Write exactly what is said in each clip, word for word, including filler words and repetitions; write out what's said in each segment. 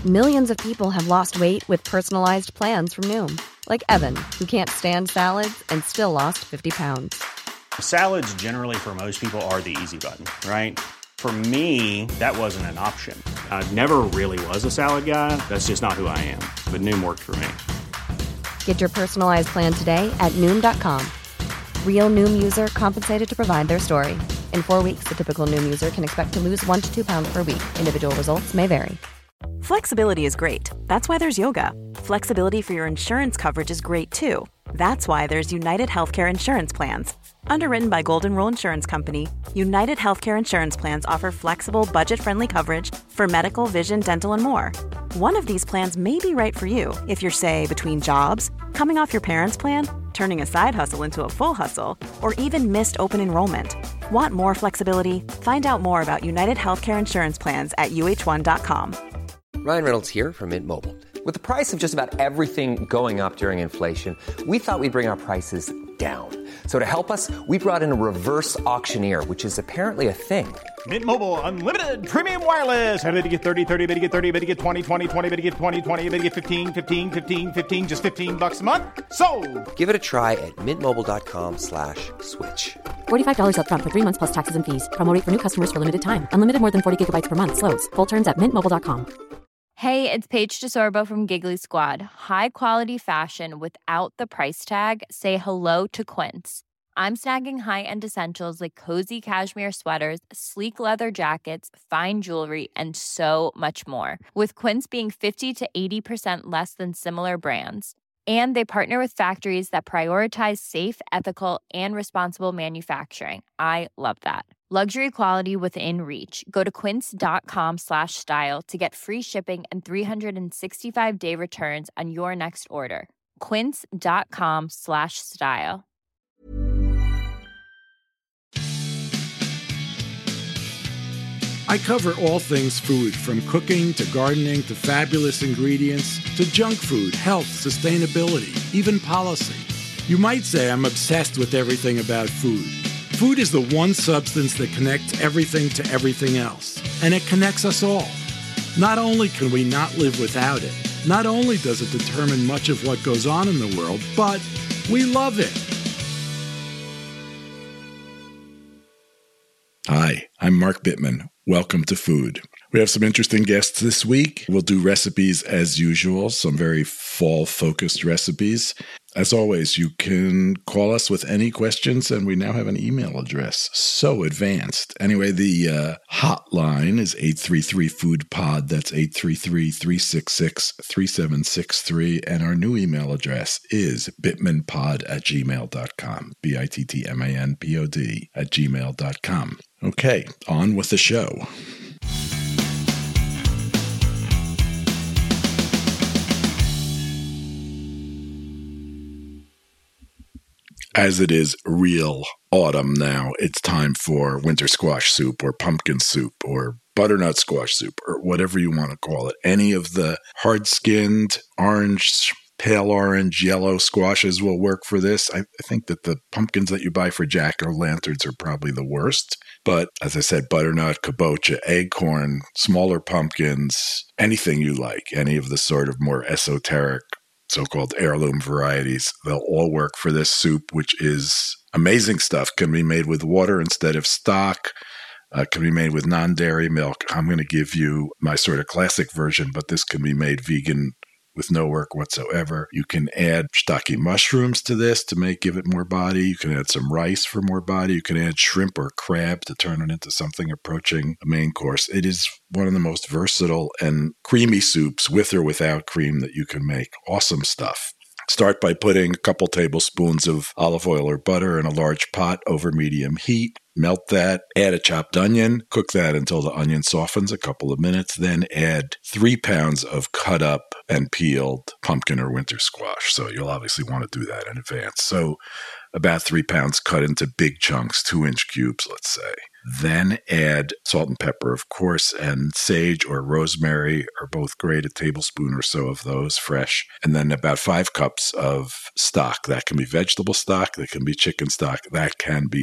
Millions of people have lost weight with personalized plans from Noom. Like Evan, who can't stand salads and still lost fifty pounds. Salads generally for most people are the easy button, right? For me, that wasn't an option. I never really was a salad guy. That's just not who I am. But Noom worked for me. Get your personalized plan today at Noom dot com. Real Noom user compensated to provide their story. In four weeks, the typical Noom user can expect to lose one to two pounds per week. Individual results may vary. Flexibility is great. That's why there's yoga. Flexibility for your insurance coverage is great too. That's why there's United Healthcare Insurance Plans. Underwritten by Golden Rule Insurance Company, United Healthcare Insurance Plans offer flexible, budget-friendly coverage for medical, vision, dental, and more. One of these plans may be right for you if you're, say, between jobs, coming off your parents' plan, turning a side hustle into a full hustle, or even missed open enrollment. Want more flexibility? Find out more about United Healthcare Insurance Plans at U H one dot com. Ryan Reynolds here from Mint Mobile. With the price of just about everything going up during inflation, we thought we'd bring our prices down. So to help us, we brought in a reverse auctioneer, which is apparently a thing. Mint Mobile Unlimited Premium Wireless. How to get thirty, thirty, how to get thirty, how to get twenty, twenty, twenty, how to get twenty, twenty, how to get fifteen, fifteen, fifteen, fifteen, just fifteen bucks a month? Sold! Give it a try at mintmobile.com slash switch. forty-five dollars up front for three months plus taxes and fees. Promo rate for new customers for limited time. Unlimited more than forty gigabytes per month. Slows full terms at mint mobile dot com. Hey, it's Paige DeSorbo from Giggly Squad. High quality fashion without the price tag. Say hello to Quince. I'm snagging high-end essentials like cozy cashmere sweaters, sleek leather jackets, fine jewelry, and so much more. With Quince being fifty to eighty percent less than similar brands. And they partner with factories that prioritize safe, ethical, and responsible manufacturing. I love that. Luxury quality within reach. Go to quince.com slash style to get free shipping and three sixty-five day returns on your next order. Quince.com slash style. I cover all things food, from cooking to gardening to fabulous ingredients to junk food, health, sustainability, even policy. You might say I'm obsessed with everything about food. Food is the one substance that connects everything to everything else, and it connects us all. Not only can we not live without it, not only does it determine much of what goes on in the world, but we love it. Hi, I'm Mark Bittman. Welcome to Food. We have some interesting guests this week. We'll do recipes as usual, some very fall-focused recipes. As always, you can call us with any questions, and we now have an email address. So advanced. Anyway, the uh, hotline is eight three three, food pod. That's eight three three, three six six, three seven six three. And our new email address is bittmanpod at gmail dot com. B I T T M A N P O D at gmail dot com. Okay, on with the show. As it is real autumn now, it's time for winter squash soup or pumpkin soup or butternut squash soup or whatever you want to call it. Any of the hard-skinned, orange, pale orange, yellow squashes will work for this. I, I think that the pumpkins that you buy for jack-o'-lanterns are probably the worst. But as I said, butternut, kabocha, acorn, smaller pumpkins, anything you like, any of the sort of more esoteric so-called heirloom varieties, they'll all work for this soup, which is amazing stuff. Can be made with water instead of stock. Uh, can be made with non-dairy milk. I'm going to give you my sort of classic version, but this can be made vegan with no work whatsoever. You can add shiitake mushrooms to this to make give it more body. You can add some rice for more body. You can add shrimp or crab to turn it into something approaching a main course. It is one of the most versatile and creamy soups, with or without cream, that you can make. Awesome stuff. Start by putting a couple tablespoons of olive oil or butter in a large pot over medium heat. Melt that, add a chopped onion, cook that until the onion softens a couple of minutes, then add three pounds of cut up and peeled pumpkin or winter squash. So you'll obviously want to do that in advance. So about three pounds cut into big chunks, two inch cubes, let's say. Then add salt and pepper, of course, and sage or rosemary are both great, a tablespoon or so of those fresh. And then about five cups of stock. That can be vegetable stock, that can be chicken stock, that can be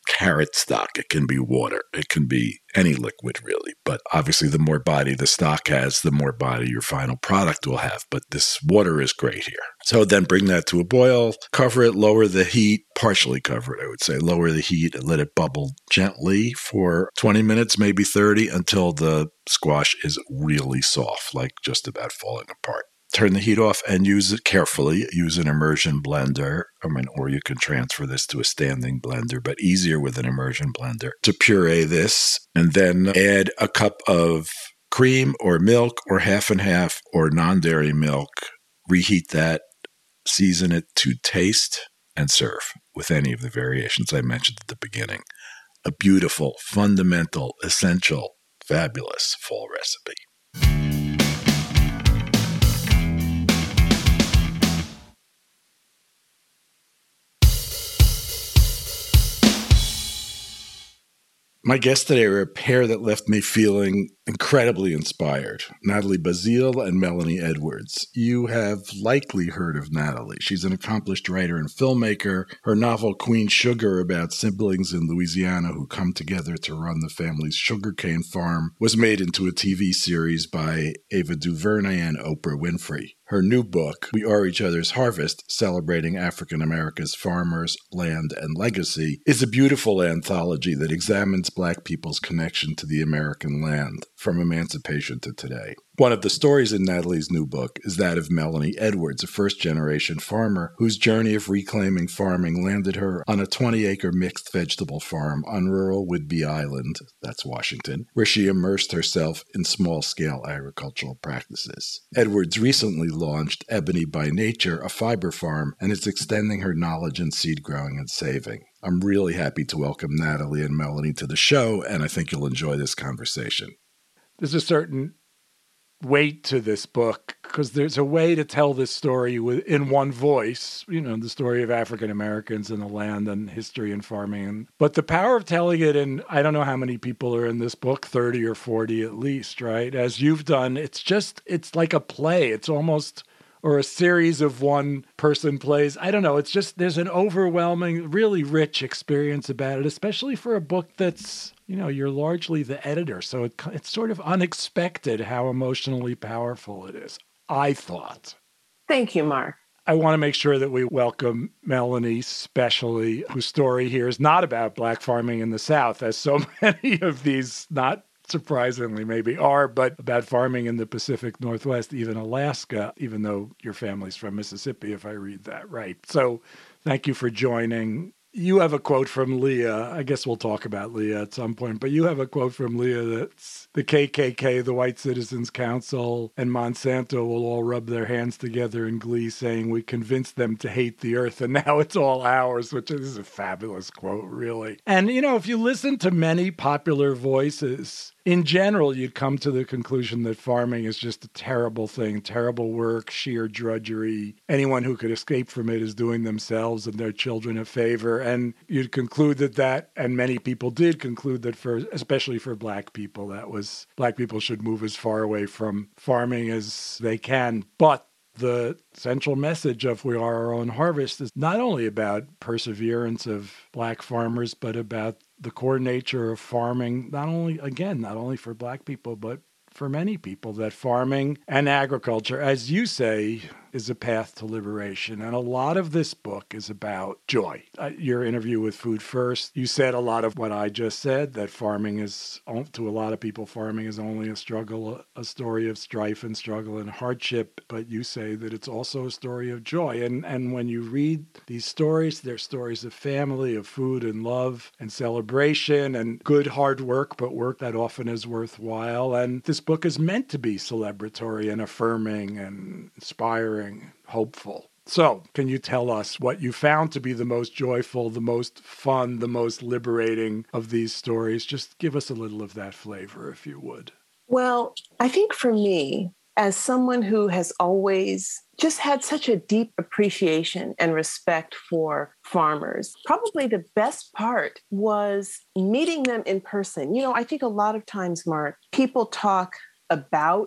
carrot stock. It can be water. It can be any liquid, really. But obviously, the more body the stock has, the more body your final product will have. But this water is great here. So then bring that to a boil, cover it, lower the heat, partially cover it, I would say. Lower the heat and let it bubble gently for twenty minutes, maybe thirty, until the squash is really soft, like just about falling apart. Turn the heat off and use it carefully. Use an immersion blender. I mean, or you can transfer this to a standing blender, but easier with an immersion blender to puree this. And then add a cup of cream or milk or half and half or non-dairy milk. Reheat that. Season it to taste and serve with any of the variations I mentioned at the beginning. A beautiful, fundamental, essential, fabulous fall recipe. My guests today are a pair that left me feeling incredibly inspired. Natalie Basile and Melanie Edwards. You have likely heard of Natalie. She's an accomplished writer and filmmaker. Her novel Queen Sugar, about siblings in Louisiana who come together to run the family's sugarcane farm, was made into a T V series by Ava DuVernay and Oprah Winfrey. Her new book, We Are Each Other's Harvest, celebrating African America's farmers, land, and legacy, is a beautiful anthology that examines Black people's connection to the American land, from emancipation to today. One of the stories in Natalie's new book is that of Melanie Edwards, a first-generation farmer whose journey of reclaiming farming landed her on a twenty-acre mixed vegetable farm on rural Whidbey Island, that's Washington, where she immersed herself in small-scale agricultural practices. Edwards recently launched Ebony by Nature, a fiber farm, and is extending her knowledge in seed growing and saving. I'm really happy to welcome Natalie and Melanie to the show, and I think you'll enjoy this conversation. There's a certain weight to this book because there's a way to tell this story in one voice, you know, the story of African Americans and the land and history and farming. But the power of telling it in, I don't know how many people are in this book, thirty or forty at least, right? As you've done, it's just, it's like a play. It's almost, or a series of one-person plays. I don't know. It's just, there's an overwhelming, really rich experience about it, especially for a book that's, you know, you're largely the editor. So it, it's sort of unexpected how emotionally powerful it is, I thought. Thank you, Mark. I want to make sure that we welcome Melanie, especially, whose story here is not about Black farming in the South, as so many of these, not surprisingly maybe are, but about farming in the Pacific Northwest, even Alaska, even though your family's from Mississippi, if I read that right. So thank you for joining. You have a quote from Leah. I guess we'll talk about Leah at some point, but you have a quote from Leah that's the K K K, the White Citizens Council, and Monsanto will all rub their hands together in glee, saying, we convinced them to hate the earth, and now it's all ours, which is a fabulous quote, really. And, you know, if you listen to many popular voices, in general, you'd come to the conclusion that farming is just a terrible thing, terrible work, sheer drudgery. Anyone who could escape from it is doing themselves and their children a favor. And you'd conclude that that, and many people did conclude that for, especially for Black people, that was, Black people should move as far away from farming as they can. But the central message of We Are Our Own Harvest is not only about perseverance of Black farmers, but about the core nature of farming, not only, again, not only for Black people, but for many people, that farming and agriculture, as you say, is a path to liberation. And a lot of this book is about joy. Uh, your interview with Food First, you said a lot of what I just said, that farming is, to a lot of people, farming is only a struggle, a story of strife and struggle and hardship. But you say that it's also a story of joy. And, and when you read these stories, they're stories of family, of food and love and celebration and good hard work, but work that often is worthwhile. And this book is meant to be celebratory and affirming and inspiring, hopeful. So, can you tell us what you found to be the most joyful, the most fun, the most liberating of these stories? Just give us a little of that flavor, if you would. Well, I think for me, as someone who has always just had such a deep appreciation and respect for farmers, probably the best part was meeting them in person. You know, I think a lot of times, Mark, people talk about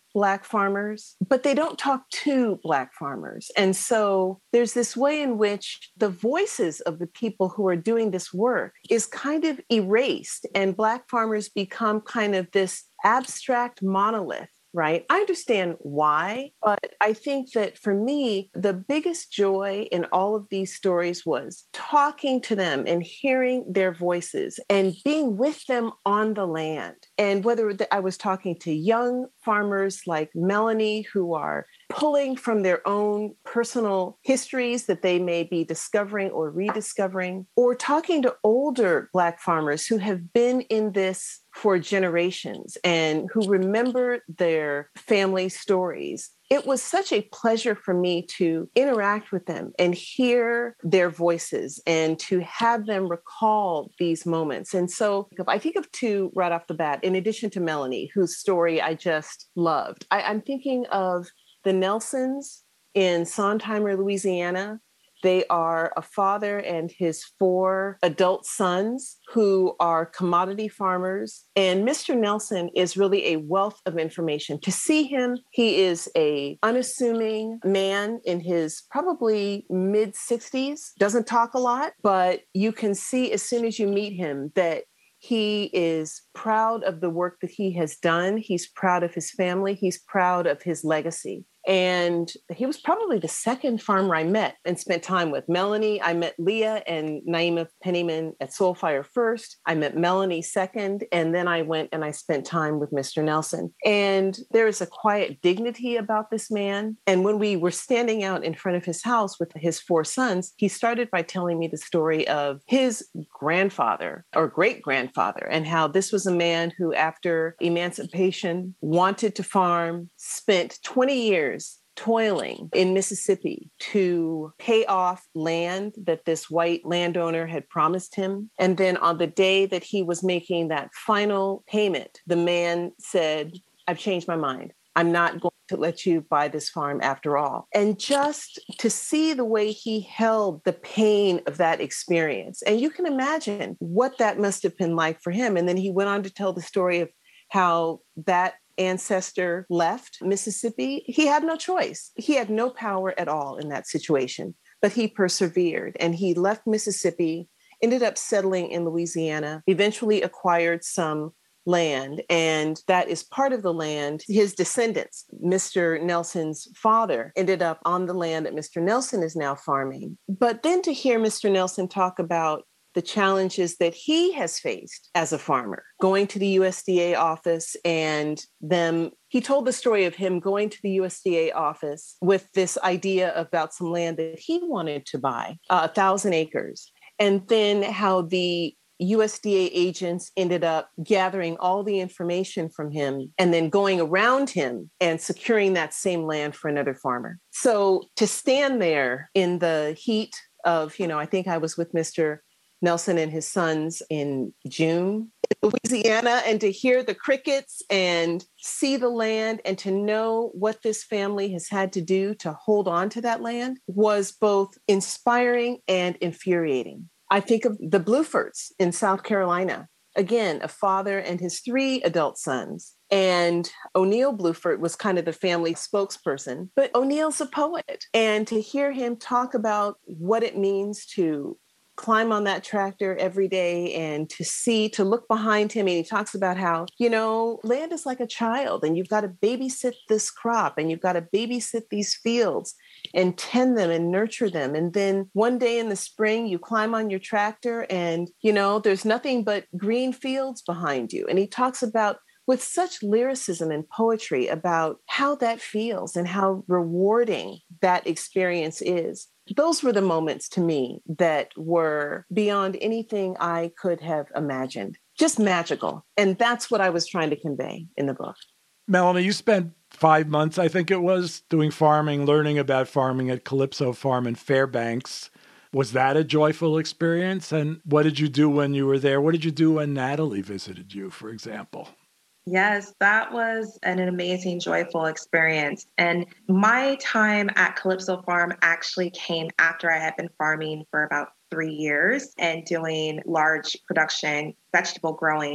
Black farmers, but they don't talk to Black farmers. And so there's this way in which the voices of the people who are doing this work is kind of erased, and Black farmers become kind of this abstract monolith. Right? I understand why, but I think that for me, the biggest joy in all of these stories was talking to them and hearing their voices and being with them on the land. And whether I was talking to young farmers like Melanie, who are pulling from their own personal histories that they may be discovering or rediscovering, or talking to older Black farmers who have been in this for generations and who remember their family stories. It was such a pleasure for me to interact with them and hear their voices and to have them recall these moments. And so I think of two right off the bat, in addition to Melanie, whose story I just loved. I, I'm thinking of the Nelsons in Sontheimer, Louisiana. They are a father and his four adult sons who are commodity farmers. And Mister Nelson is really a wealth of information. To see him, he is a unassuming man in his probably mid sixties, doesn't talk a lot, but you can see as soon as you meet him that he is proud of the work that he has done. He's proud of his family. He's proud of his legacy. And he was probably the second farmer I met and spent time with. Melanie, I met Leah and Naima Pennyman at Soulfire first. I met Melanie second, and then I went and I spent time with Mister Nelson. And there is a quiet dignity about this man. And when we were standing out in front of his house with his four sons, he started by telling me the story of his grandfather or great-grandfather, and how this was a man who, after emancipation, wanted to farm, spent twenty years toiling in Mississippi to pay off land that this white landowner had promised him. And then on the day that he was making that final payment, the man said, "I've changed my mind. I'm not going to let you buy this farm after all." And just to see the way he held the pain of that experience. And you can imagine what that must have been like for him. And then he went on to tell the story of how that ancestor left Mississippi. He had no choice. He had no power at all in that situation, but he persevered and he left Mississippi, ended up settling in Louisiana, eventually acquired some land. And that is part of the land. His descendants, Mister Nelson's father, ended up on the land that Mister Nelson is now farming. But then to hear Mister Nelson talk about the challenges that he has faced as a farmer, going to the U S D A office and them, he told the story of him going to the U S D A office with this idea about some land that he wanted to buy, uh, a thousand acres. And then how the U S D A agents ended up gathering all the information from him and then going around him and securing that same land for another farmer. So to stand there in the heat of, you know, I think I was with Mister Nelson and his sons in June in Louisiana, and to hear the crickets and see the land and to know what this family has had to do to hold on to that land was both inspiring and infuriating. I think of the Blueforts in South Carolina. Again, a father and his three adult sons. And O'Neill Bluefort was kind of the family spokesperson, but O'Neill's a poet. And to hear him talk about what it means to climb on that tractor every day and to see, to look behind him. And he talks about how, you know, land is like a child and you've got to babysit this crop and you've got to babysit these fields and tend them and nurture them. And then one day in the spring, you climb on your tractor and, you know, there's nothing but green fields behind you. And he talks about with such lyricism and poetry about how that feels and how rewarding that experience is. Those were the moments to me that were beyond anything I could have imagined, just magical. And that's what I was trying to convey in the book. Melanie, you spent five months, I think it was, doing farming, learning about farming at Calypso Farm in Fairbanks. Was that a joyful experience? And what did you do when you were there? What did you do when Natalie visited you, for example? Yes, that was an amazing, joyful experience. And my time at Calypso Farm actually came after I had been farming for about three years and doing large production, vegetable growing.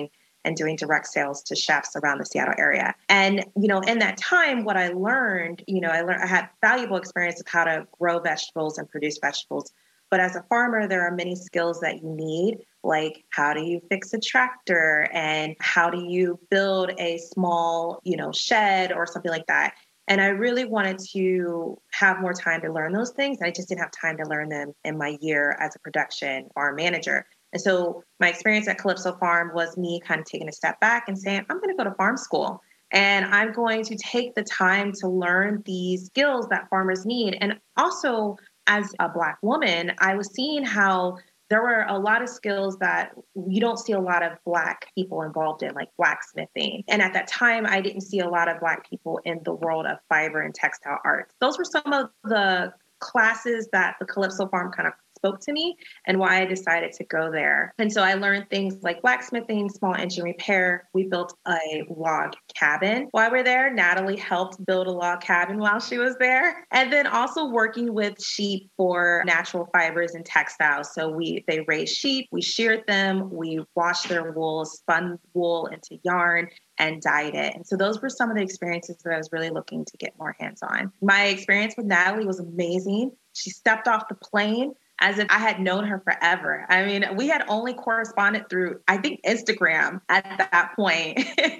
and doing direct sales to chefs around the Seattle area. And, you know, in that time, what I learned, you know, I learned, I had valuable experience of how to grow vegetables and produce vegetables. But as a farmer, there are many skills that you need, like how do you fix a tractor and how do you build a small, you know, shed or something like that. And I really wanted to have more time to learn those things. I just didn't have time to learn them in my year as a production farm manager. And so my experience at Calypso Farm was me kind of taking a step back and saying, I'm going to go to farm school. And I'm going to take the time to learn these skills that farmers need. And also, as a Black woman, I was seeing how there were a lot of skills that you don't see a lot of Black people involved in, like blacksmithing. And at that time, I didn't see a lot of Black people in the world of fiber and textile arts. Those were some of the classes that the Calypso Farm kind of spoke to me and why I decided to go there. And so I learned things like blacksmithing, small engine repair. We built a log cabin while we were there. Natalie helped build a log cabin while she was there. And then also working with sheep for natural fibers and textiles. So we they raised sheep, we sheared them, we washed their wool, spun wool into yarn, and dyed it. And so those were some of the experiences that I was really looking to get more hands-on. My experience with Natalie was amazing. She stepped off the plane as if I had known her forever. I mean, we had only corresponded through, I think, Instagram at that point.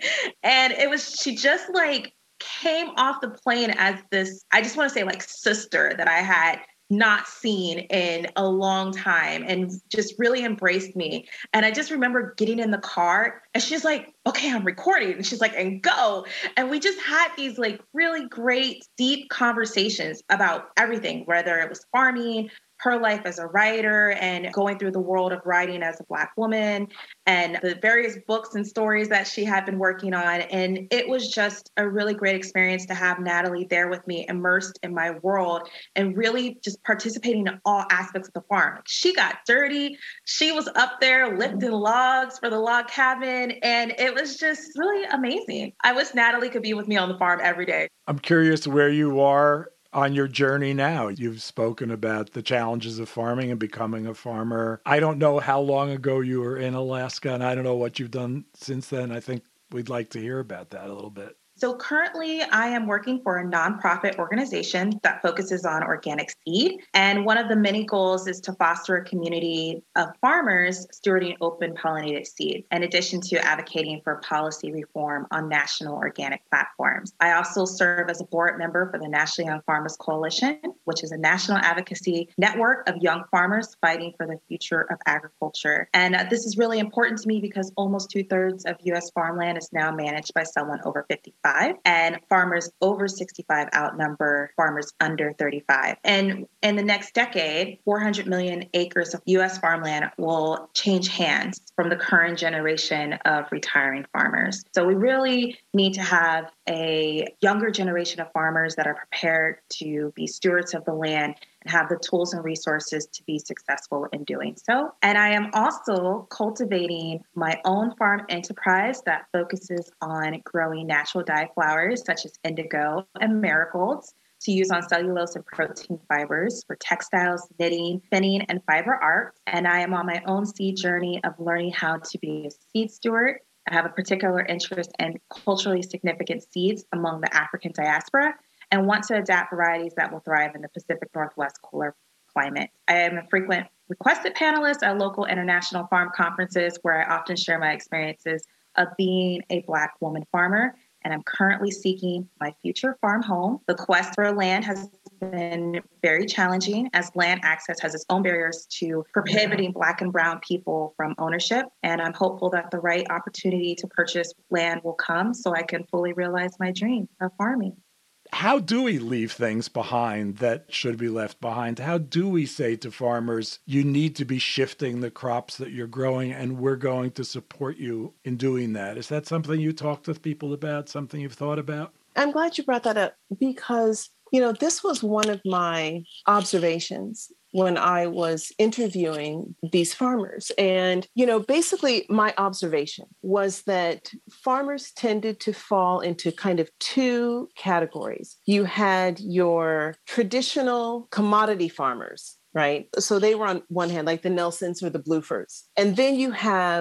And it was, she just like came off the plane as this, I just want to say like sister that I had not seen in a long time and just really embraced me. And I just remember getting in the car and she's like, okay, I'm recording. And she's like, and go. And we just had these like really great, deep conversations about everything, whether it was farming, her life as a writer and going through the world of writing as a Black woman and the various books and stories that she had been working on. And it was just a really great experience to have Natalie there with me, immersed in my world and really just participating in all aspects of the farm. She got dirty. She was up there lifting logs for the log cabin. And it was just really amazing. I wish Natalie could be with me on the farm every day. I'm curious where you are on your journey now. You've spoken about the challenges of farming and becoming a farmer. I don't know how long ago you were in Alaska, and I don't know what you've done since then. I think we'd like to hear about that a little bit. So currently I am working for a nonprofit organization that focuses on organic seed. And one of the many goals is to foster a community of farmers stewarding open pollinated seed, in addition to advocating for policy reform on national organic platforms. I also serve as a board member for the National Young Farmers Coalition, which is a national advocacy network of young farmers fighting for the future of agriculture. And uh, this is really important to me because almost two thirds of U S farmland is now managed by someone over fifty-five. And farmers over sixty-five outnumber farmers under thirty-five. And in the next decade, four hundred million acres of U S farmland will change hands from the current generation of retiring farmers. So we really need to have a younger generation of farmers that are prepared to be stewards of the land and have the tools and resources to be successful in doing so. And I am also cultivating my own farm enterprise that focuses on growing natural dye flowers such as indigo and marigolds to use on cellulose and protein fibers for textiles, knitting, spinning, and fiber art. And I am on my own seed journey of learning how to be a seed steward. I have a particular interest in culturally significant seeds among the African diaspora and want to adapt varieties that will thrive in the Pacific Northwest cooler climate. I am a frequent requested panelist at local international farm conferences where I often share my experiences of being a Black woman farmer. And I'm currently seeking my future farm home. The quest for land has been very challenging as land access has its own barriers to prohibiting Black and Brown people from ownership. And I'm hopeful that the right opportunity to purchase land will come so I can fully realize my dream of farming. How do we leave things behind that should be left behind? How do we say to farmers, you need to be shifting the crops that you're growing and we're going to support you in doing that? Is that something you talk with people about, something you've thought about? I'm glad you brought that up because, you know, this was one of my observations when I was interviewing these farmers. And, you know, basically my observation was that farmers tended to fall into kind of two categories. You had your traditional commodity farmers, right? So they were on one hand, like the Nelsons or the Bluefords. And then you have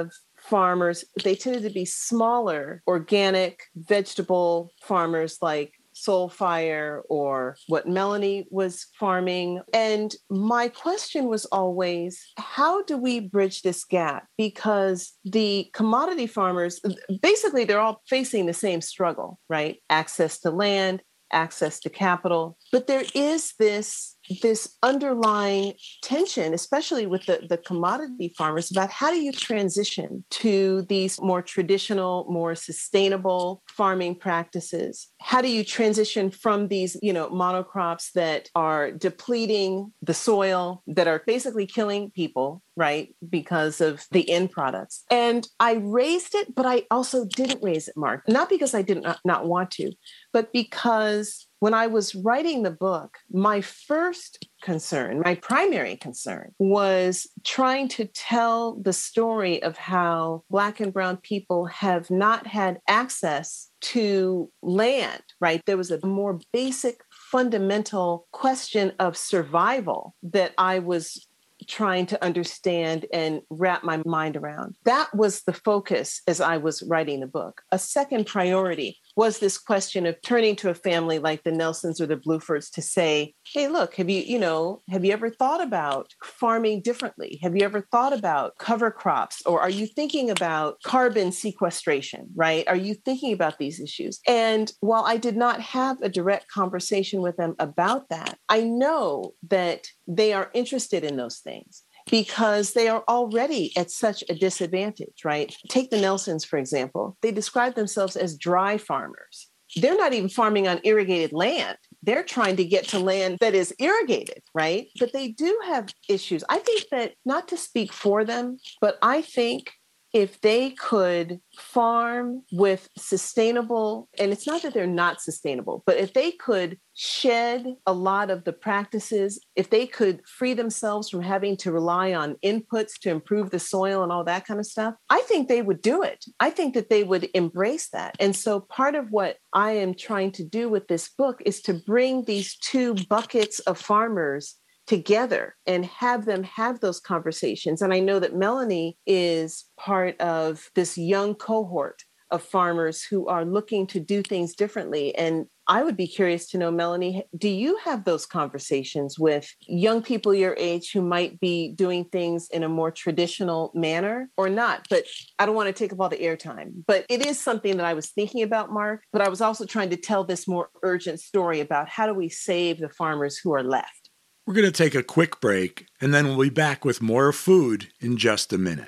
farmers, they tended to be smaller, organic vegetable farmers like Soulfire or what Melanie was farming. And my question was always, how do we bridge this gap? Because the commodity farmers, basically, they're all facing the same struggle, right? Access to land, access to capital. But there is this this underlying tension, especially with the, the commodity farmers, about how do you transition to these more traditional, more sustainable farming practices? How do you transition from these, you know, monocrops that are depleting the soil, that are basically killing people, right, because of the end products? And I raised it, but I also didn't raise it, Mark, not because I did not, not want to, but because when I was writing the book, my first concern, my primary concern, was trying to tell the story of how Black and Brown people have not had access to land, right? There was a more basic, fundamental question of survival that I was trying to understand and wrap my mind around. That was the focus as I was writing the book. A second priority was this question of turning to a family like the Nelsons or the Bluefords to say, hey, look, have you, you know, have you ever thought about farming differently? Have you ever thought about cover crops? Or are you thinking about carbon sequestration, right? Are you thinking about these issues? And while I did not have a direct conversation with them about that, I know that they are interested in those things, because they are already at such a disadvantage, right? Take the Nelsons, for example. They describe themselves as dry farmers. They're not even farming on irrigated land. They're trying to get to land that is irrigated, right? But they do have issues. I think that, not to speak for them, but I think if they could farm with sustainable, and it's not that they're not sustainable, but if they could shed a lot of the practices, if they could free themselves from having to rely on inputs to improve the soil and all that kind of stuff, I think they would do it. I think that they would embrace that. And so part of what I am trying to do with this book is to bring these two buckets of farmers together and have them have those conversations. And I know that Melanie is part of this young cohort of farmers who are looking to do things differently. And I would be curious to know, Melanie, do you have those conversations with young people your age who might be doing things in a more traditional manner or not? But I don't want to take up all the airtime, but it is something that I was thinking about, Mark, but I was also trying to tell this more urgent story about how do we save the farmers who are left. We're going to take a quick break, and then we'll be back with more food in just a minute.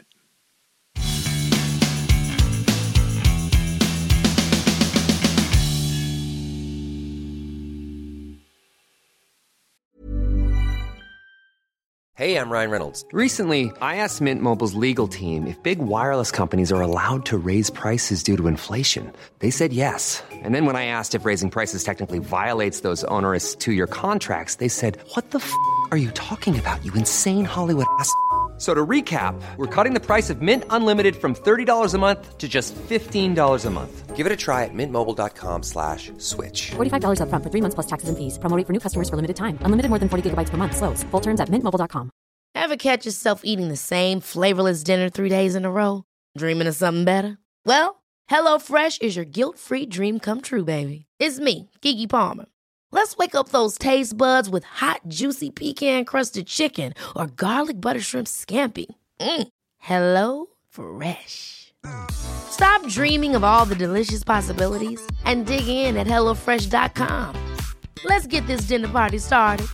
Hey, I'm Ryan Reynolds. Recently, I asked Mint Mobile's legal team if big wireless companies are allowed to raise prices due to inflation. They said yes. And then when I asked if raising prices technically violates those onerous two-year contracts, they said, what the f*** are you talking about, you insane Hollywood ass f- So to recap, we're cutting the price of Mint Unlimited from thirty dollars a month to just fifteen dollars a month. Give it a try at mintmobile.com slash switch. forty-five dollars up front for three months plus taxes and fees. Promo rate for new customers for limited time. Unlimited more than forty gigabytes per month. Slows full terms at mint mobile dot com. Ever catch yourself eating the same flavorless dinner three days in a row? Dreaming of something better? Well, HelloFresh is your guilt-free dream come true, baby. It's me, Keke Palmer. Let's wake up those taste buds with hot, juicy pecan-crusted chicken or garlic butter shrimp scampi. Mm. Hello Fresh. Stop dreaming of all the delicious possibilities and dig in at hello fresh dot com. Let's get this dinner party started.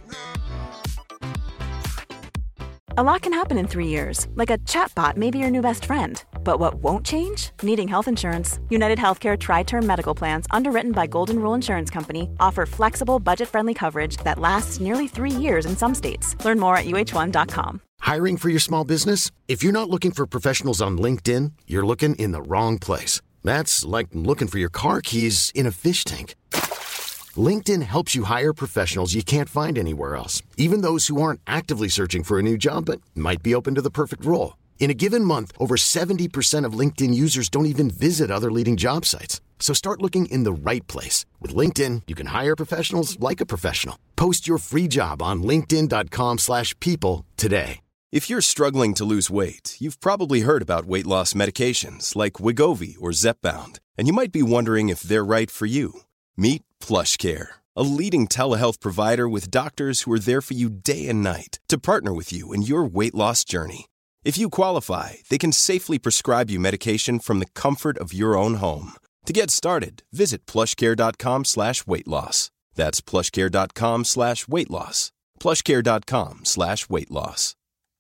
A lot can happen in three years, like a chatbot may be your new best friend. But what won't change? Needing health insurance. United Healthcare Tri-Term Medical Plans, underwritten by Golden Rule Insurance Company, offer flexible, budget-friendly coverage that lasts nearly three years in some states. Learn more at U H one dot com. Hiring for your small business? If you're not looking for professionals on LinkedIn, you're looking in the wrong place. That's like looking for your car keys in a fish tank. LinkedIn helps you hire professionals you can't find anywhere else, even those who aren't actively searching for a new job but might be open to the perfect role. In a given month, over seventy percent of LinkedIn users don't even visit other leading job sites. So start looking in the right place. With LinkedIn, you can hire professionals like a professional. Post your free job on linkedin dot com slash people today. If you're struggling to lose weight, you've probably heard about weight loss medications like Wegovy or Zepbound, and you might be wondering if they're right for you. Meet PlushCare, a leading telehealth provider with doctors who are there for you day and night to partner with you in your weight loss journey. If you qualify, they can safely prescribe you medication from the comfort of your own home. To get started, visit plushcare.com slash weight loss. That's plushcare.com slash weight loss. plushcare.com slash weight loss.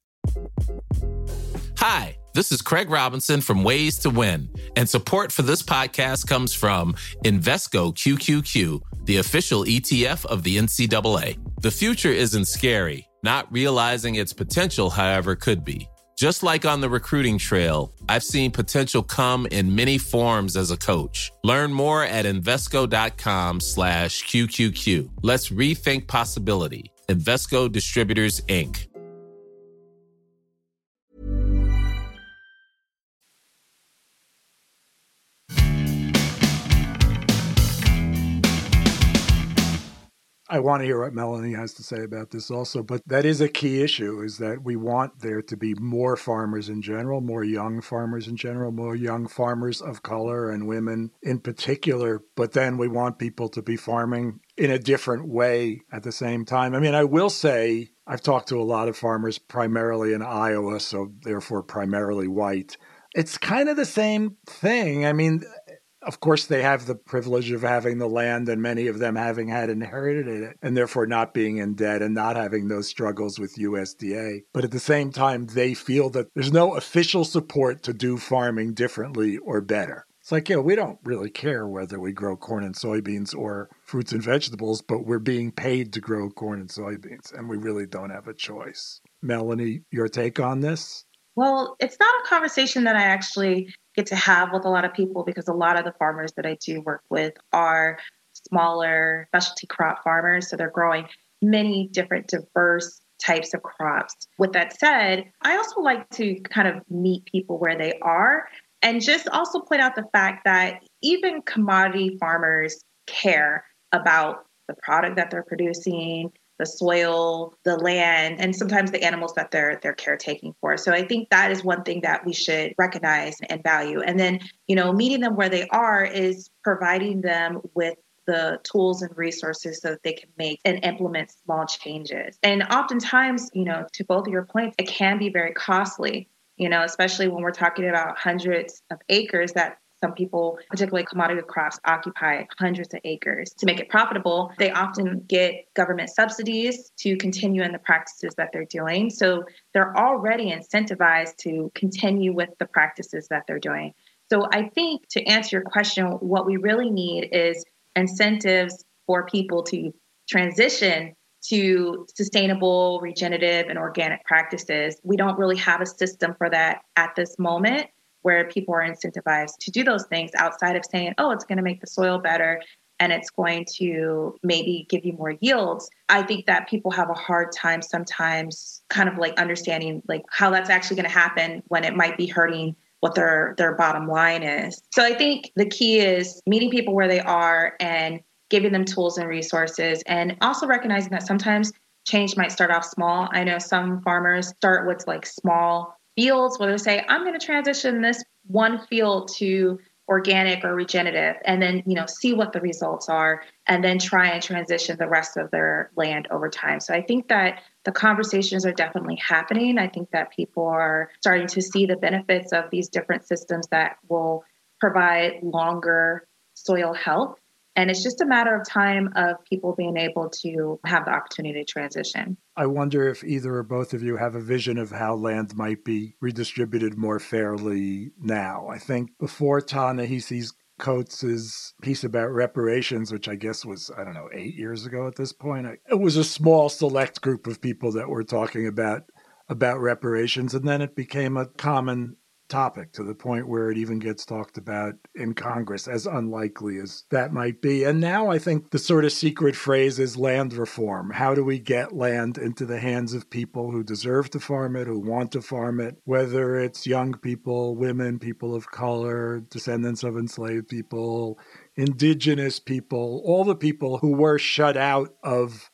Hi, this is Craig Robinson from Ways to Win, and support for this podcast comes from Invesco Q Q Q, the official E T F of the N C double A. The future isn't scary. Not realizing its potential, however, could be. Just like on the recruiting trail, I've seen potential come in many forms as a coach. Learn more at Invesco.com slash QQQ. Let's rethink possibility. Invesco Distributors, Incorporated. I want to hear what Melanie has to say about this also, but that is a key issue, is that we want there to be more farmers in general, more young farmers in general, more young farmers of color and women in particular, but then we want people to be farming in a different way at the same time. I mean, I will say, I've talked to a lot of farmers primarily in Iowa, so therefore primarily white. It's kind of the same thing. I mean, of course, they have the privilege of having the land, and many of them having had inherited it, and therefore not being in debt and not having those struggles with U S D A. But at the same time, they feel that there's no official support to do farming differently or better. It's like, yeah, we don't really care whether we grow corn and soybeans or fruits and vegetables, but we're being paid to grow corn and soybeans, and we really don't have a choice. Melanie, your take on this? Well, it's not a conversation that I actually get to have with a lot of people, because a lot of the farmers that I do work with are smaller specialty crop farmers. So they're growing many different diverse types of crops. With that said, I also like to kind of meet people where they are, and just also point out the fact that even commodity farmers care about the product that they're producing, the soil, the land, and sometimes the animals that they're they're caretaking for. So I think that is one thing that we should recognize and value. And then, you know, meeting them where they are is providing them with the tools and resources so that they can make and implement small changes. And oftentimes, you know, to both of your points, it can be very costly, you know, especially when we're talking about hundreds of acres that some people, particularly commodity crops, occupy hundreds of acres. To make it profitable, they often get government subsidies to continue in the practices that they're doing. So they're already incentivized to continue with the practices that they're doing. So I think, to answer your question, what we really need is incentives for people to transition to sustainable, regenerative, and organic practices. We don't really have a system for that at this moment, where people are incentivized to do those things outside of saying, oh, it's going to make the soil better and it's going to maybe give you more yields. I think that people have a hard time sometimes kind of like understanding like how that's actually going to happen when it might be hurting what their, their bottom line is. So I think the key is meeting people where they are and giving them tools and resources, and also recognizing that sometimes change might start off small. I know some farmers start with like small fields where they say, I'm going to transition this one field to organic or regenerative, and then, you know, see what the results are, and then try and transition the rest of their land over time. So I think that the conversations are definitely happening. I think that people are starting to see the benefits of these different systems that will provide longer soil health. And it's just a matter of time of people being able to have the opportunity to transition. I wonder if either or both of you have a vision of how land might be redistributed more fairly now. I think before Ta-Nehisi Coates' piece about reparations, which I guess was, I don't know, eight years ago at this point, it was a small select group of people that were talking about, about reparations. And then it became a common topic to the point where it even gets talked about in Congress, as unlikely as that might be. And now I think the sort of secret phrase is land reform. How do we get land into the hands of people who deserve to farm it, who want to farm it, whether it's young people, women, people of color, descendants of enslaved people, indigenous people, all the people who were shut out of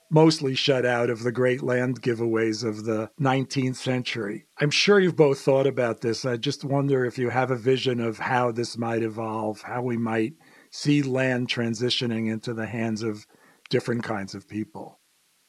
mostly shut out of the great land giveaways of the nineteenth century. I'm sure you've both thought about this. I just wonder if you have a vision of how this might evolve, how we might see land transitioning into the hands of different kinds of people.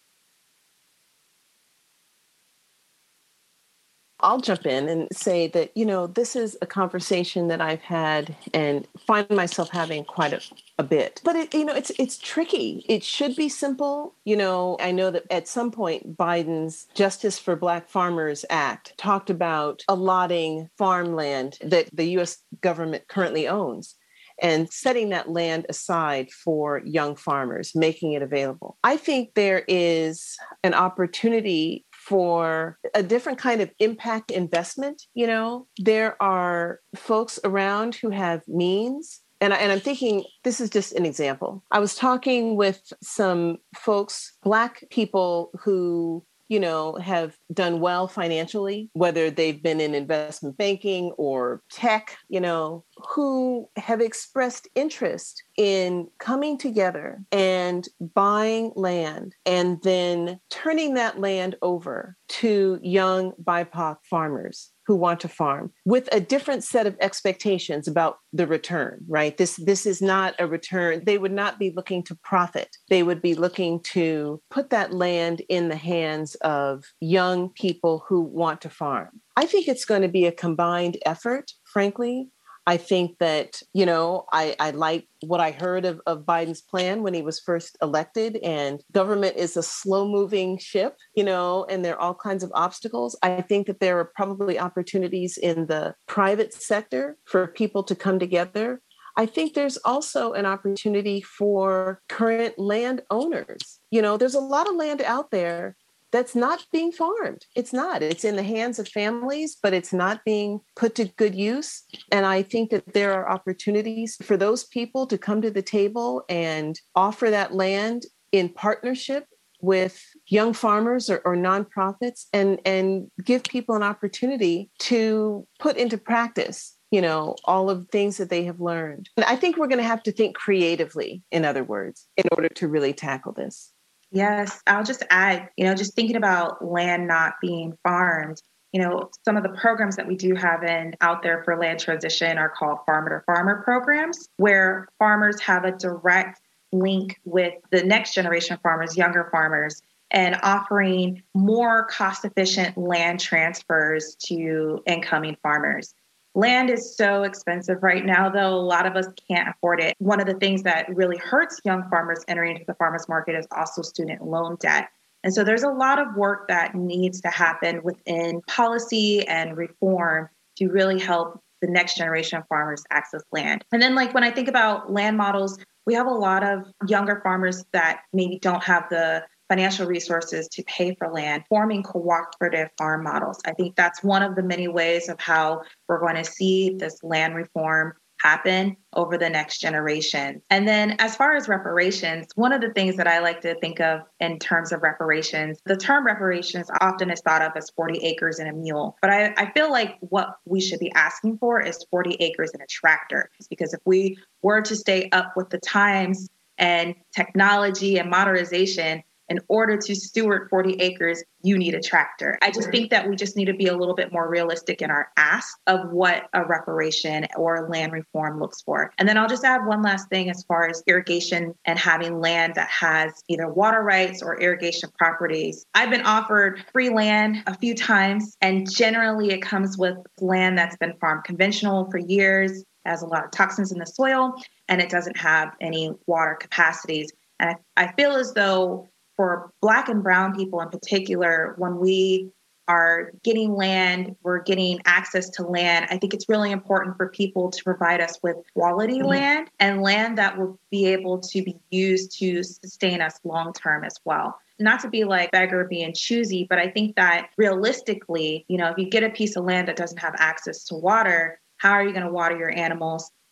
I'll jump in and say that, you know, this is a conversation that I've had and find myself having quite a, a bit. But, it, you know, it's it's tricky. It should be simple. You know, I know that at some point, Biden's Justice for Black Farmers Act talked about allotting farmland that the U S government currently owns and setting that land aside for young farmers, making it available. I think there is an opportunity for a different kind of impact investment. You know, there are folks around who have means. And, I, and I'm thinking, this is just an example. I was talking with some folks, Black people who, you know, have done well financially, whether they've been in investment banking or tech, you know, who have expressed interest in coming together and buying land and then turning that land over to young B I P O C farmers who want to farm with a different set of expectations about the return, right? This, this is not a return. They would not be looking to profit. They would be looking to put that land in the hands of young people who want to farm. I think it's going to be a combined effort, frankly. I think that, you know, I, I like what I heard of, of Biden's plan when he was first elected, and government is a slow moving ship, you know, and there are all kinds of obstacles. I think that there are probably opportunities in the private sector for people to come together. I think there's also an opportunity for current landowners. You know, there's a lot of land out there that's not being farmed. It's not. It's in the hands of families, but it's not being put to good use. And I think that there are opportunities for those people to come to the table and offer that land in partnership with young farmers or, or nonprofits and, and give people an opportunity to put into practice, you know, all of the things that they have learned. And I think we're going to have to think creatively, in other words, in order to really tackle this. Yes, I'll just add, you know, just thinking about land not being farmed, you know, some of the programs that we do have in out there for land transition are called farmer to farmer programs, where farmers have a direct link with the next generation of farmers, younger farmers, and offering more cost efficient land transfers to incoming farmers. Land is so expensive right now, though a lot of us can't afford it. One of the things that really hurts young farmers entering into the farmers market is also student loan debt. And so there's a lot of work that needs to happen within policy and reform to really help the next generation of farmers access land. And then like when I think about land models, we have a lot of younger farmers that maybe don't have the financial resources to pay for land, forming cooperative farm models. I think that's one of the many ways of how we're going to see this land reform happen over the next generation. And then as far as reparations, one of the things that I like to think of in terms of reparations, the term reparations often is thought of as forty acres and a mule. But I, I feel like what we should be asking for is forty acres and a tractor. Because if we were to stay up with the times and technology and modernization, in order to steward forty acres, you need a tractor. I just think that we just need to be a little bit more realistic in our ask of what a reparation or land reform looks for. And then I'll just add one last thing as far as irrigation and having land that has either water rights or irrigation properties. I've been offered free land a few times, and generally it comes with land that's been farmed conventional for years, has a lot of toxins in the soil, and it doesn't have any water capacities. And I, I feel as though for Black and Brown people in particular, when we are getting land, we're getting access to land, I think it's really important for people to provide us with quality mm-hmm. land and land that will be able to be used to sustain us long-term as well. Not to be like beggar being choosy, but I think that realistically, you know, if you get a piece of land that doesn't have access to water, how are you going to water your animals?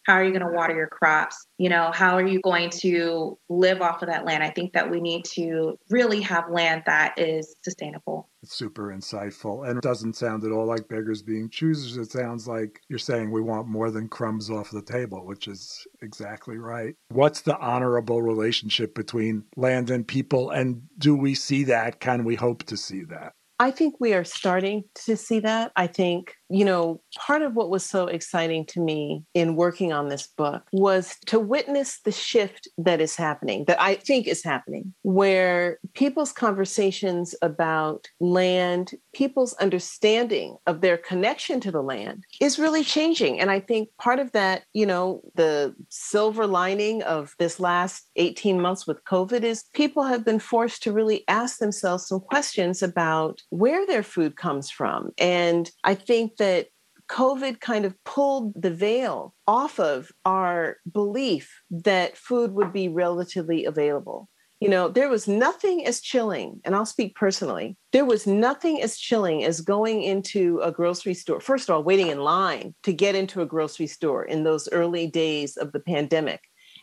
How are you going to water your crops? You know, how are you going to live off of that land? I think that we need to really have land that is sustainable. It's super insightful. And it doesn't sound at all like beggars being choosers. It sounds like you're saying we want more than crumbs off the table, which is exactly right. What's the honorable relationship between land and people? And do we see that? Can we hope to see that? I think we are starting to see that. I think, you know, part of what was so exciting to me in working on this book was to witness the shift that is happening, that I think is happening, where people's conversations about land, people's understanding of their connection to the land is really changing. And I think part of that, you know, the silver lining of this last eighteen months with COVID is people have been forced to really ask themselves some questions about where their food comes from. And I think that COVID kind of pulled the veil off of our belief that food would be relatively available. You know, there was nothing as chilling, and I'll speak personally, there was nothing as chilling as going into a grocery store. First of all, waiting in line to get into a grocery store in those early days of the pandemic,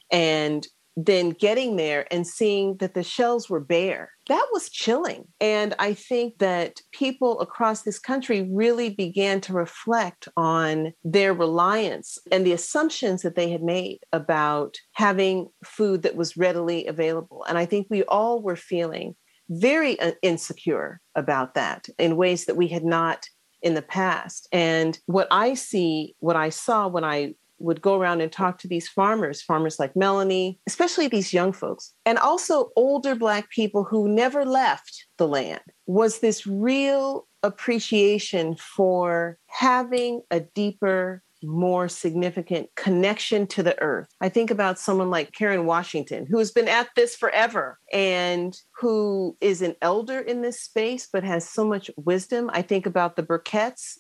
and then getting there and seeing that the shelves were bare. That was chilling. And I think that people across this country really began to reflect on their reliance and the assumptions that they had made about having food that was readily available. And I think we all were feeling very insecure about that in ways that we had not in the past. And what I see, what I saw when I would go around and talk to these farmers, farmers like Melanie, especially these young folks, and also older Black people who never left the land, was this real appreciation for having a deeper, more significant connection to the earth. I think about someone like Karen Washington, who has been at this forever and who is an elder in this space, but has so much wisdom. I think about the Burketts,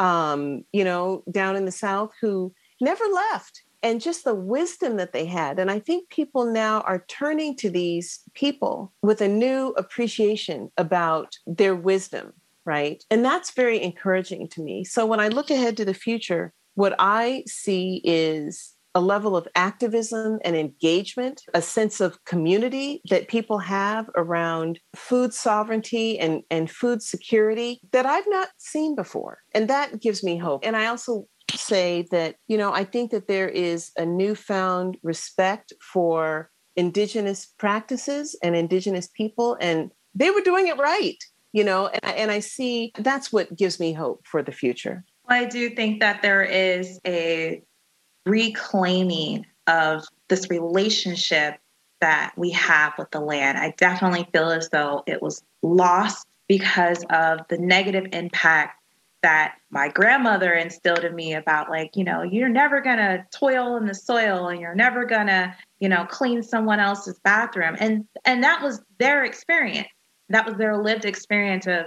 um, you know, down in the South, who never left, and just the wisdom that they had. And I think people now are turning to these people with a new appreciation about their wisdom, right? And that's very encouraging to me. So when I look ahead to the future, what I see is a level of activism and engagement, a sense of community that people have around food sovereignty and, and food security that I've not seen before. And that gives me hope. And I also say that, you know, I think that there is a newfound respect for Indigenous practices and Indigenous people, and they were doing it right, you know, and I, and I see that's what gives me hope for the future. I do think that there is a reclaiming of this relationship that we have with the land. I definitely feel as though it was lost because of the negative impact that my grandmother instilled in me about, like, you know, you're never going to toil in the soil and you're never going to, you know, clean someone else's bathroom. And, and that was their experience. That was their lived experience of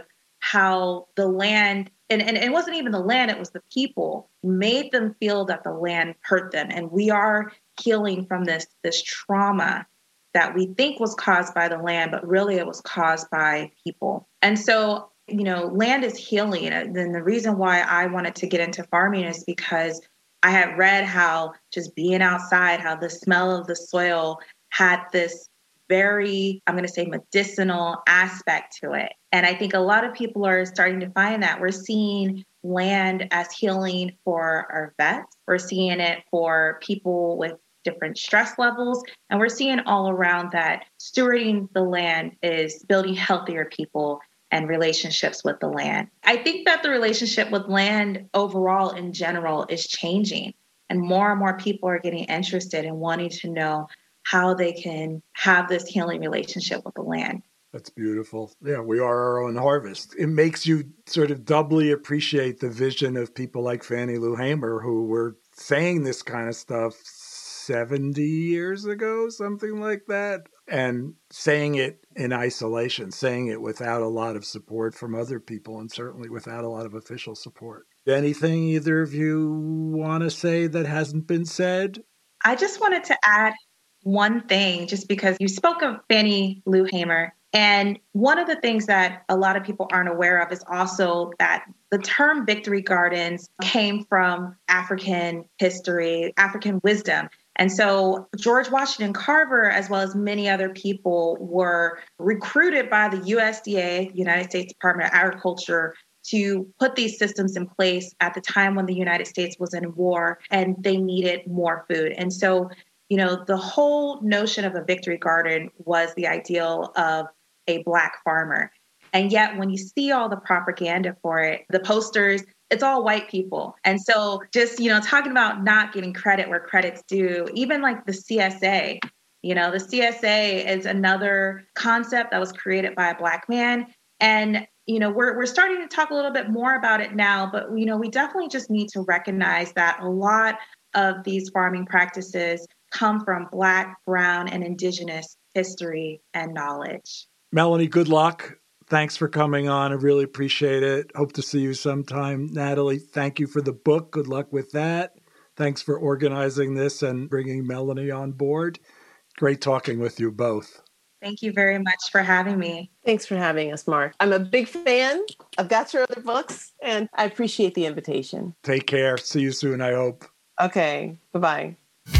how the land, and, and it wasn't even the land, it was the people, made them feel that the land hurt them. And we are healing from this, this trauma that we think was caused by the land, but really it was caused by people. And so, you know, land is healing. And then the reason why I wanted to get into farming is because I had read how just being outside, how the smell of the soil had this very, I'm going to say, medicinal aspect to it. And I think a lot of people are starting to find that. We're seeing land as healing for our vets. We're seeing it for people with different stress levels. And we're seeing all around that stewarding the land is building healthier people and relationships with the land. I think that the relationship with land overall in general is changing, and more and more people are getting interested in wanting to know how they can have this healing relationship with the land. That's beautiful. Yeah, we are our own harvest. It makes you sort of doubly appreciate the vision of people like Fannie Lou Hamer, who were saying this kind of stuff seventy years ago, something like that, and saying it in isolation, saying it without a lot of support from other people, and certainly without a lot of official support. Anything either of you want to say that hasn't been said? I just wanted to add one thing, just because you spoke of Fannie Lou Hamer. And one of the things that a lot of people aren't aware of is also that the term victory gardens came from African history, African wisdom. And so George Washington Carver, as well as many other people, were recruited by the U S D A, United States Department of Agriculture, to put these systems in place at the time when the United States was in war and they needed more food. And so, you know, the whole notion of a victory garden was the ideal of a Black farmer. And yet when you see all the propaganda for it, the posters, it's all white people. And so just, you know, talking about not getting credit where credit's due, even like the C S A, you know, the C S A is another concept that was created by a Black man. And, you know, we're we're starting to talk a little bit more about it now, but, you know, we definitely just need to recognize that a lot of these farming practices come from Black, Brown, and Indigenous history and knowledge. Melanie, good luck. Thanks for coming on. I really appreciate it. Hope to see you sometime. Natalie, thank you for the book. Good luck with that. Thanks for organizing this and bringing Melanie on board. Great talking with you both. Thank you very much for having me. Thanks for having us, Mark. I'm a big fan. I've got your other books, and I appreciate the invitation. Take care. See you soon, I hope. Okay. Bye-bye.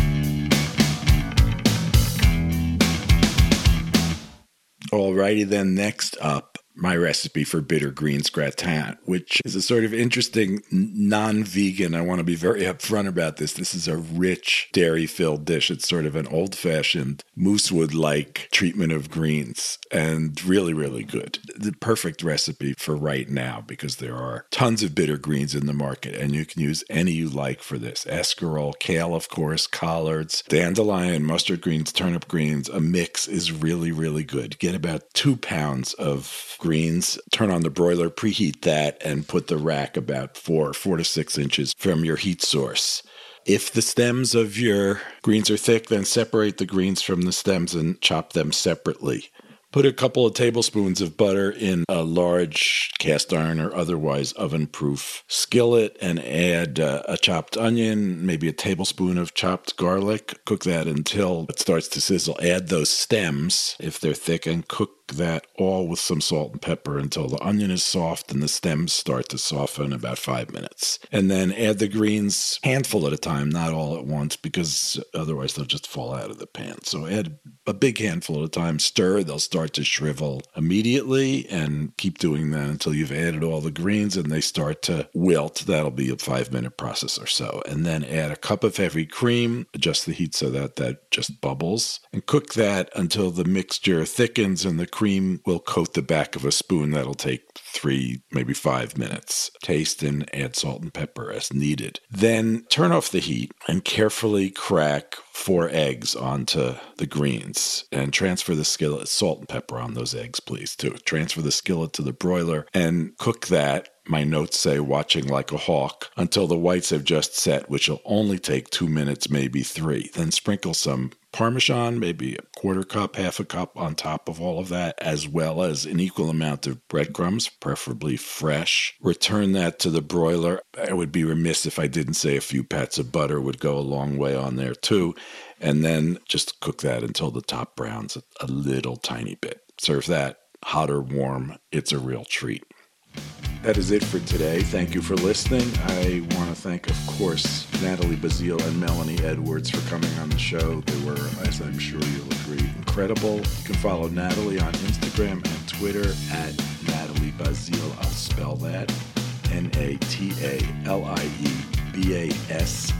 Alrighty then, next up, my recipe for bitter greens gratin, which is a sort of interesting non-vegan. I want to be very upfront about this. This is a rich dairy-filled dish. It's sort of an old-fashioned moosewood-like treatment of greens and really, really good. The perfect recipe for right now because there are tons of bitter greens in the market and you can use any you like for this. Escarole, kale, of course, collards, dandelion, mustard greens, turnip greens. A mix is really, really good. Get about two pounds of greens, turn on the broiler, preheat that, and put the rack about four, four to six inches from your heat source. If the stems of your greens are thick, then separate the greens from the stems and chop them separately. Put a couple of tablespoons of butter in a large cast iron or otherwise oven-proof skillet and add uh, a chopped onion, maybe a tablespoon of chopped garlic. Cook that until it starts to sizzle. Add those stems, if they're thick, and cook that all with some salt and pepper until the onion is soft and the stems start to soften about five minutes. And then add the greens handful at a time, not all at once, because otherwise they'll just fall out of the pan. So add a big handful at a time, stir, they'll start to shrivel immediately, and keep doing that until you've added all the greens and they start to wilt. That'll be a five-minute process or so. And then add a cup of heavy cream, adjust the heat so that that just bubbles, and cook that until the mixture thickens and the cream will coat the back of a spoon. That'll take three, maybe five minutes. Taste and add salt and pepper as needed. Then turn off the heat and carefully crack four eggs onto the greens and transfer the skillet, salt and pepper on those eggs, please, too. Transfer the skillet to the broiler and cook that. My notes say watching like a hawk until the whites have just set, which will only take two minutes, maybe three. Then sprinkle some Parmesan, maybe a quarter cup, half a cup on top of all of that, as well as an equal amount of breadcrumbs, preferably fresh. Return that to the broiler. I would be remiss if I didn't say a few pats of butter would go a long way on there too. And then just cook that until the top browns a little tiny bit. Serve that hot or warm. It's a real treat. That is it for today. Thank you for listening. I want to thank, of course, Natalie Bazile and Melanie Edwards for coming on the show. They were, as I'm sure you'll agree, incredible. You can follow Natalie on Instagram and Twitter at Natalie Bazile. I'll spell that N A T A L I E B A S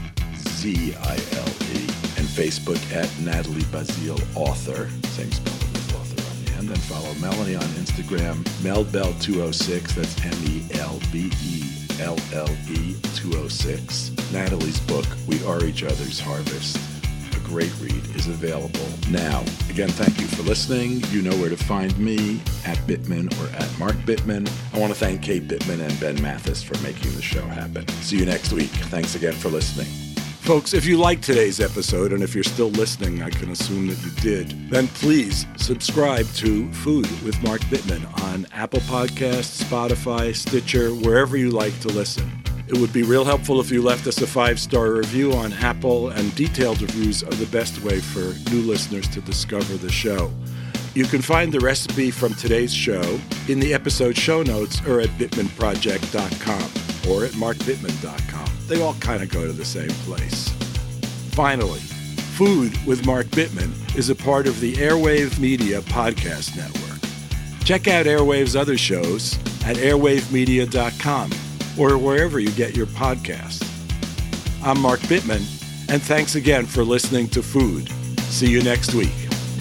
Z I L E. And Facebook at Natalie Bazile Author. Same spelling. And then follow Melanie on Instagram, Melbell two oh six, that's M E L B E L L E two oh six. Natalie's book, We Are Each Other's Harvest, a great read, is available now. Again, thank you for listening. You know where to find me, at Bittman or at Mark Bittman. I want to thank Kate Bittman and Ben Mathis for making the show happen. See you next week. Thanks again for listening. Folks, if you liked today's episode, and if you're still listening, I can assume that you did, then please subscribe to Food with Mark Bittman on Apple Podcasts, Spotify, Stitcher, wherever you like to listen. It would be real helpful if you left us a five-star review on Apple, and detailed reviews are the best way for new listeners to discover the show. You can find the recipe from today's show in the episode show notes or at bittman project dot com or at mark bittman dot com. They all kind of go to the same place. Finally, Food with Mark Bittman is a part of the Airwave Media Podcast Network. Check out Airwave's other shows at airwave media dot com or wherever you get your podcasts. I'm Mark Bittman, and thanks again for listening to Food. See you next week.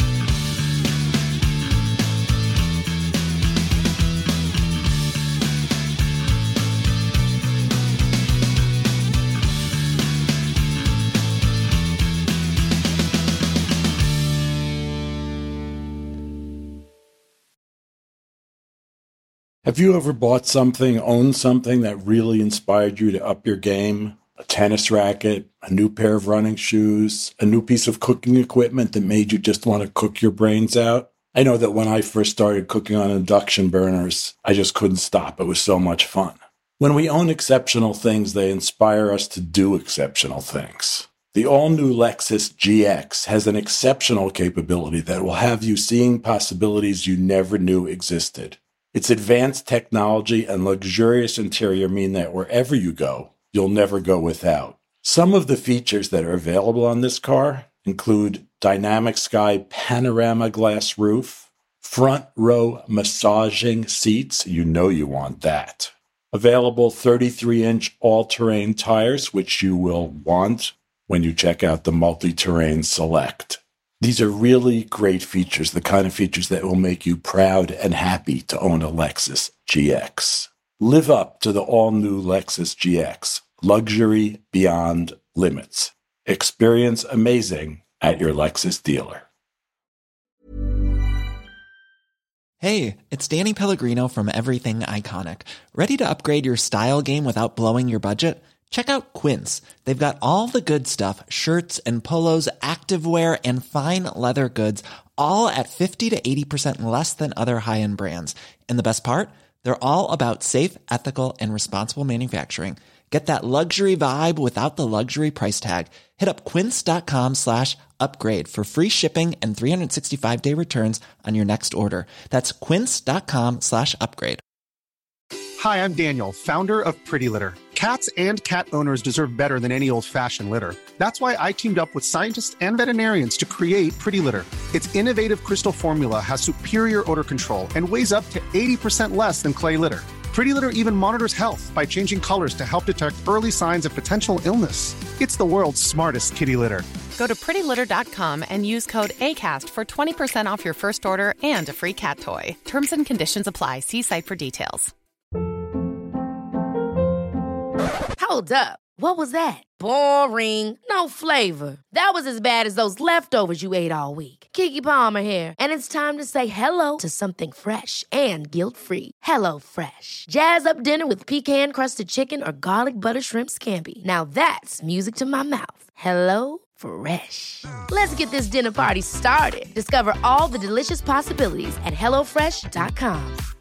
Have you ever bought something, owned something that really inspired you to up your game? A tennis racket, a new pair of running shoes, a new piece of cooking equipment that made you just want to cook your brains out? I know that when I first started cooking on induction burners, I just couldn't stop. It was so much fun. When we own exceptional things, they inspire us to do exceptional things. The all-new Lexus G X has an exceptional capability that will have you seeing possibilities you never knew existed. Its advanced technology and luxurious interior mean that wherever you go, you'll never go without. Some of the features that are available on this car include dynamic sky panorama glass roof, front row massaging seats, you know you want that. Available thirty-three inch all-terrain tires, which you will want when you check out the Multi-Terrain Select. These are really great features, the kind of features that will make you proud and happy to own a Lexus G X. Live up to the all-new Lexus G X, luxury beyond limits. Experience amazing at your Lexus dealer. Hey, it's Danny Pellegrino from Everything Iconic. Ready to upgrade your style game without blowing your budget? Check out Quince. They've got all the good stuff, shirts and polos, activewear, and fine leather goods, all at fifty to eighty percent less than other high-end brands. And the best part? They're all about safe, ethical, and responsible manufacturing. Get that luxury vibe without the luxury price tag. Hit up quince.com slash upgrade for free shipping and three sixty-five day returns on your next order. That's quince.com slash upgrade. Hi, I'm Daniel, founder of Pretty Litter. Cats and cat owners deserve better than any old-fashioned litter. That's why I teamed up with scientists and veterinarians to create Pretty Litter. Its innovative crystal formula has superior odor control and weighs up to eighty percent less than clay litter. Pretty Litter even monitors health by changing colors to help detect early signs of potential illness. It's the world's smartest kitty litter. Go to pretty litter dot com and use code ACAST for twenty percent off your first order and a free cat toy. Terms and conditions apply. See site for details. Hold up. What was that? Boring. No flavor. That was as bad as those leftovers you ate all week. Keke Palmer here, and it's time to say hello to something fresh and guilt-free. Hello Fresh. Jazz up dinner with pecan-crusted chicken or garlic butter shrimp scampi. Now that's music to my mouth. Hello Fresh. Let's get this dinner party started. Discover all the delicious possibilities at hello fresh dot com.